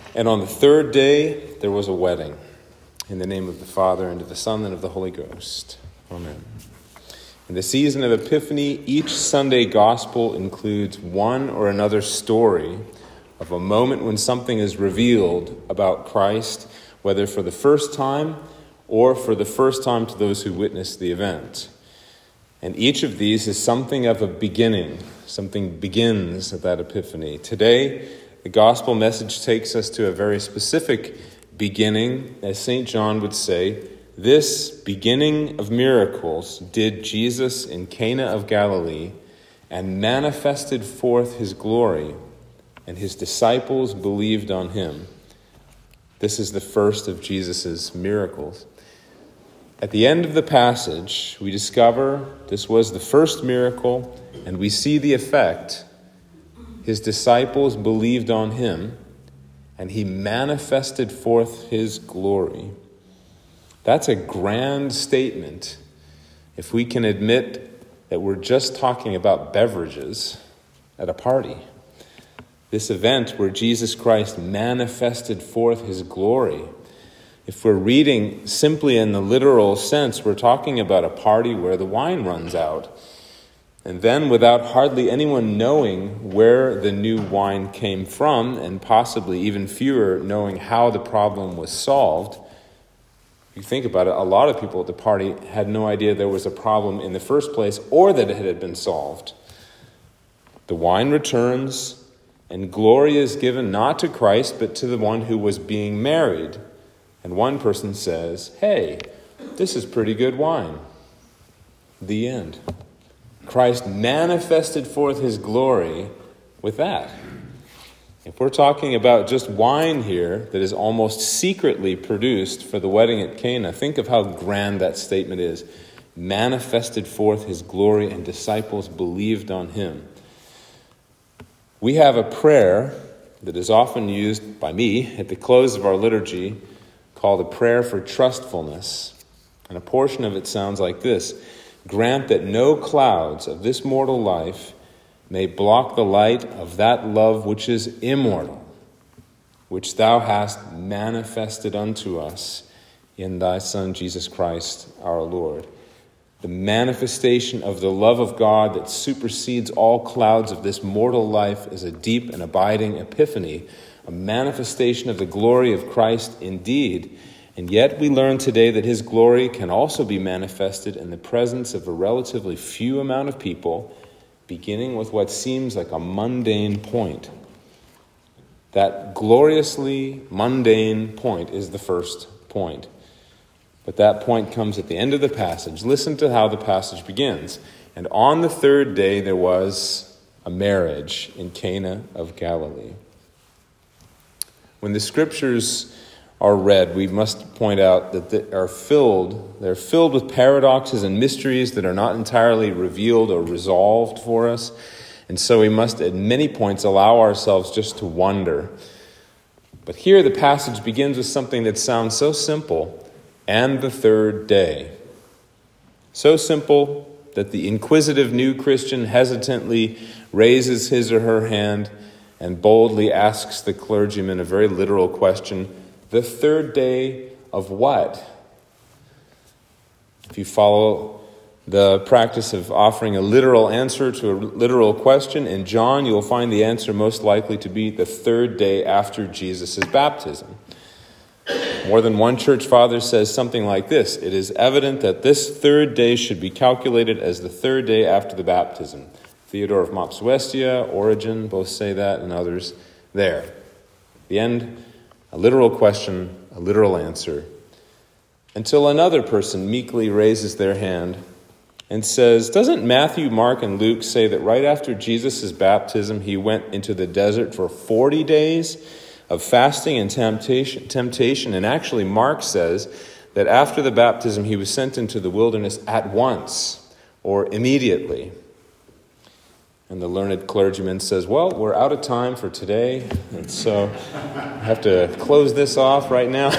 And on the third day, there was a wedding. In the name of the Father, and of the Son, and of the Holy Ghost. Amen. In the season of Epiphany, each Sunday gospel includes one or another story of a moment when something is revealed about Christ, whether for the first time or for the first time to those who witnessed the event. And each of these is something of a beginning. Something begins at that Epiphany. Today, the gospel message takes us to a very specific beginning. As St. John would say, this beginning of miracles did Jesus in Cana of Galilee and manifested forth his glory, and his disciples believed on him. This is the first of Jesus' miracles. At the end of the passage, we discover this was the first miracle, and we see the effect. His disciples believed on him, and he manifested forth his glory. That's a grand statement if we can admit that we're just talking about beverages at a party. This event where Jesus Christ manifested forth his glory. If we're reading simply in the literal sense, we're talking about a party where the wine runs out. And then, without hardly anyone knowing where the new wine came from, and possibly even fewer knowing how the problem was solved, if you think about it, a lot of people at the party had no idea there was a problem in the first place or that it had been solved. The wine returns, and glory is given not to Christ, but to the one who was being married. And one person says, "Hey, this is pretty good wine." The end. Christ manifested forth his glory with that. If we're talking about just wine here that is almost secretly produced for the wedding at Cana, think of how grand that statement is. Manifested forth his glory, and disciples believed on him. We have a prayer that is often used by me at the close of our liturgy called a prayer for trustfulness. And a portion of it sounds like this: grant that no clouds of this mortal life may block the light of that love which is immortal, which thou hast manifested unto us in thy Son, Jesus Christ, our Lord. The manifestation of the love of God that supersedes all clouds of this mortal life is a deep and abiding epiphany, a manifestation of the glory of Christ indeed. And yet we learn today that his glory can also be manifested in the presence of a relatively few amount of people, beginning with what seems like a mundane point. That gloriously mundane point is the first point. But that point comes at the end of the passage. Listen to how the passage begins. And on the third day there was a marriage in Cana of Galilee. When the scriptures are read, we must point out that they're filled with paradoxes and mysteries that are not entirely revealed or resolved for us. And so we must at many points allow ourselves just to wonder. But here the passage begins with something that sounds so simple: and the third day. So simple that the inquisitive new Christian hesitantly raises his or her hand and boldly asks the clergyman a very literal question: the third day of what? If you follow the practice of offering a literal answer to a literal question, in John you'll find the answer most likely to be the third day after Jesus' baptism. More than one church father says something like this: it is evident that this third day should be calculated as the third day after the baptism. Theodore of Mopsuestia, Origen, both say that, and others there. The end, a literal question, a literal answer, until another person meekly raises their hand and says, doesn't Matthew, Mark, and Luke say that right after Jesus' baptism he went into the desert for 40 days of fasting and temptation? And actually Mark says that after the baptism he was sent into the wilderness at once, or immediately. And the learned clergyman says, well, we're out of time for today, and so I have to close this off right now.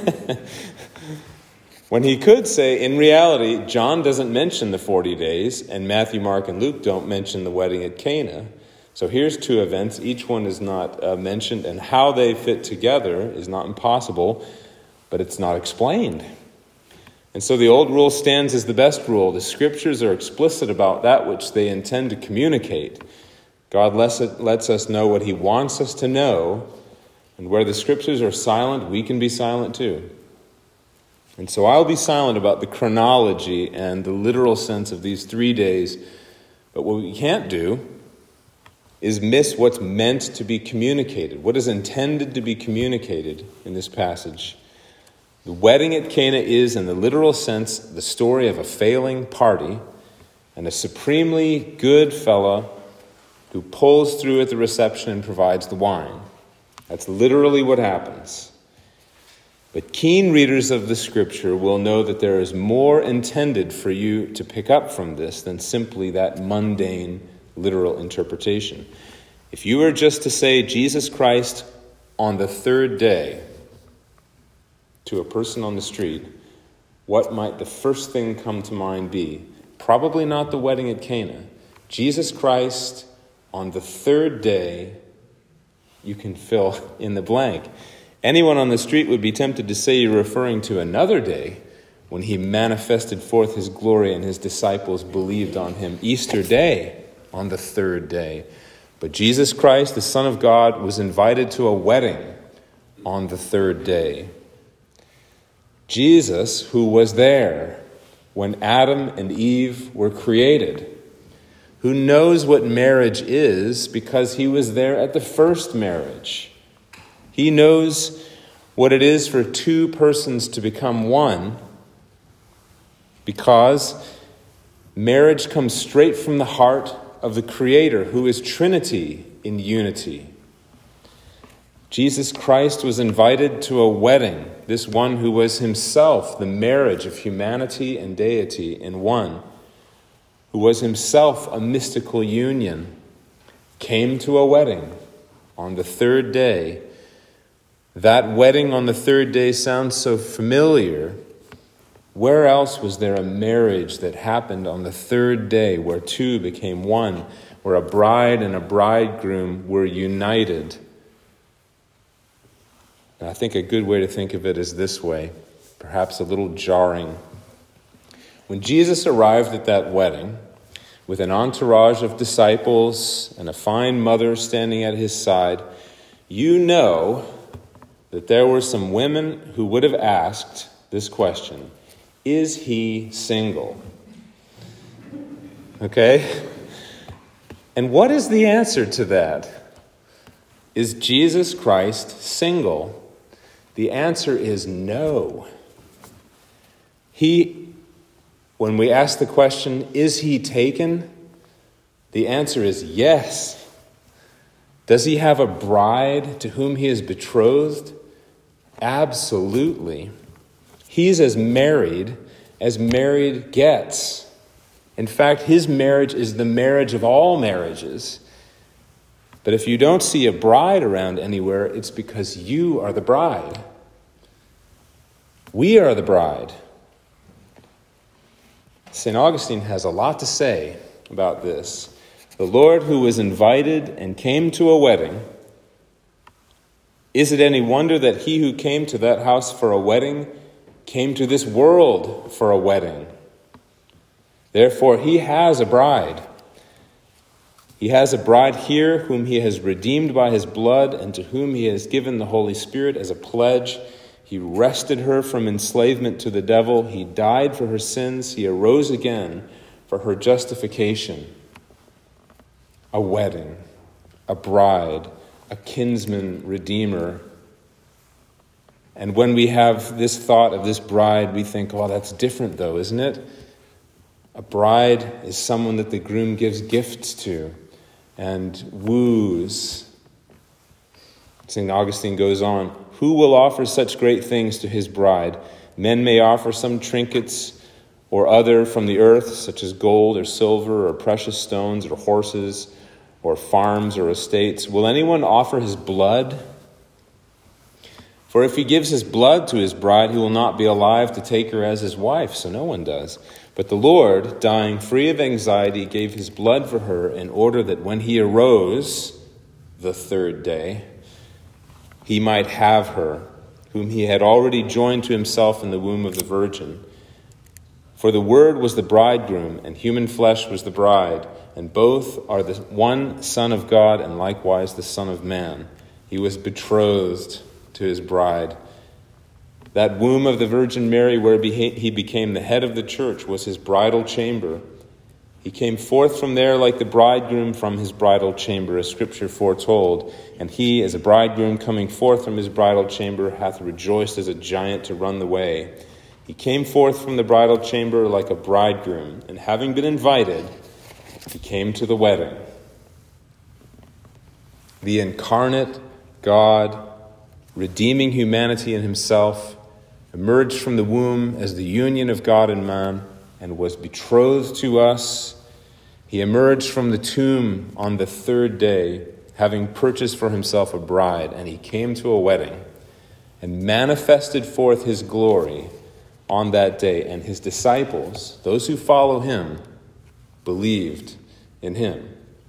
When he could say, in reality, John doesn't mention the 40 days, and Matthew, Mark, and Luke don't mention the wedding at Cana. So here's two events. Each one is not mentioned, and how they fit together is not impossible, but it's not explained. And so the old rule stands as the best rule. The Scriptures are explicit about that which they intend to communicate. God lets us know what he wants us to know, and where the Scriptures are silent, we can be silent too. And so I'll be silent about the chronology and the literal sense of these 3 days, but what we can't do is miss what's meant to be communicated, what is intended to be communicated in this passage. The wedding at Cana is, in the literal sense, the story of a failing party and a supremely good fellow who pulls through at the reception and provides the wine. That's literally what happens. But keen readers of the Scripture will know that there is more intended for you to pick up from this than simply that mundane literal interpretation. If you were just to say Jesus Christ on the third day to a person on the street, what might the first thing come to mind be? Probably not the wedding at Cana. Jesus Christ on the third day, you can fill in the blank. Anyone on the street would be tempted to say you're referring to another day when he manifested forth his glory and his disciples believed on him. Easter day on the third day. But Jesus Christ, the Son of God, was invited to a wedding on the third day. Jesus, who was there when Adam and Eve were created, who knows what marriage is because he was there at the first marriage. He knows what it is for two persons to become one because marriage comes straight from the heart of the Creator, who is Trinity in unity. Jesus Christ was invited to a wedding, this one who was himself the marriage of humanity and deity in one, who was himself a mystical union, came to a wedding on the third day. That wedding on the third day sounds so familiar. Where else was there a marriage that happened on the third day where two became one, where a bride and a bridegroom were united? And I think a good way to think of it is this way, perhaps a little jarring. When Jesus arrived at that wedding, with an entourage of disciples and a fine mother standing at his side, you know that there were some women who would have asked this question: is he single? Okay? And what is the answer to that? Is Jesus Christ single? The answer is no. When we ask the question, is he taken? The answer is yes. Does he have a bride to whom he is betrothed? Absolutely. He's as married gets. In fact, his marriage is the marriage of all marriages. But if you don't see a bride around anywhere, it's because you are the bride. We are the bride. St. Augustine has a lot to say about this. The Lord who was invited and came to a wedding, is it any wonder that he who came to that house for a wedding came to this world for a wedding? Therefore, he has a bride. He has a bride here whom he has redeemed by his blood and to whom he has given the Holy Spirit as a pledge. He wrested her from enslavement to the devil. He died for her sins. He arose again for her justification. A wedding, a bride, a kinsman redeemer. And when we have this thought of this bride, we think, oh, that's different though, isn't it? A bride is someone that the groom gives gifts to and woos. St. Augustine goes on, who will offer such great things to his bride? Men may offer some trinkets or other from the earth, such as gold or silver or precious stones or horses or farms or estates. Will anyone offer his blood? For if he gives his blood to his bride, he will not be alive to take her as his wife, so no one does. But the Lord, dying free of anxiety, gave his blood for her in order that when he arose the third day, he might have her, whom he had already joined to himself in the womb of the Virgin. For the Word was the bridegroom, and human flesh was the bride, and both are the one Son of God and likewise the Son of Man. He was betrothed to his bride. That womb of the Virgin Mary where he became the head of the church was his bridal chamber. He came forth from there like the bridegroom from his bridal chamber, as Scripture foretold. And he, as a bridegroom coming forth from his bridal chamber, hath rejoiced as a giant to run the way. He came forth from the bridal chamber like a bridegroom, and having been invited, he came to the wedding. The incarnate God, redeeming humanity in himself, emerged from the womb as the union of God and man, and was betrothed to us. He emerged from the tomb on the third day, having purchased for himself a bride, and he came to a wedding and manifested forth his glory on that day. And his disciples, those who follow him, believed in him.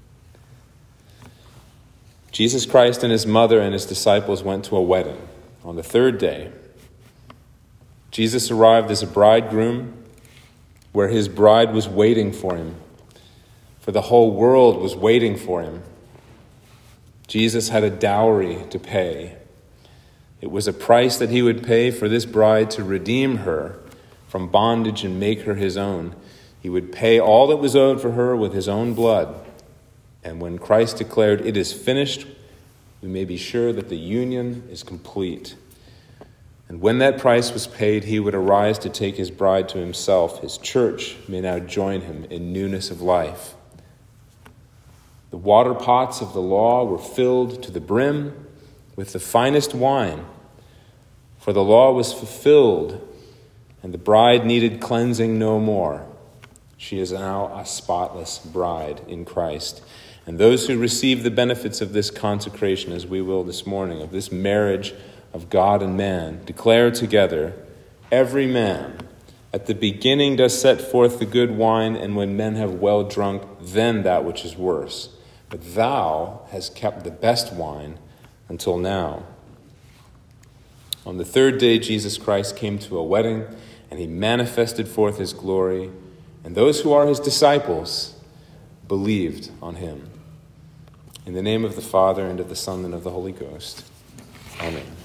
Jesus Christ and his mother and his disciples went to a wedding on the third day. Jesus arrived as a bridegroom where his bride was waiting for him, for the whole world was waiting for him. Jesus had a dowry to pay. It was a price that he would pay for this bride to redeem her from bondage and make her his own. He would pay all that was owed for her with his own blood. And when Christ declared, "It is finished," we may be sure that the union is complete. And when that price was paid, he would arise to take his bride to himself. His church may now join him in newness of life. The water pots of the law were filled to the brim with the finest wine, for the law was fulfilled, and the bride needed cleansing no more. She is now a spotless bride in Christ. And those who receive the benefits of this consecration, as we will this morning, of this marriage of God and man, declare together, "Every man at the beginning does set forth the good wine, and when men have well drunk, then that which is worse. But thou hast kept the best wine until now." On the third day, Jesus Christ came to a wedding, and he manifested forth his glory, and those who are his disciples believed on him. In the name of the Father, and of the Son, and of the Holy Ghost. Amen.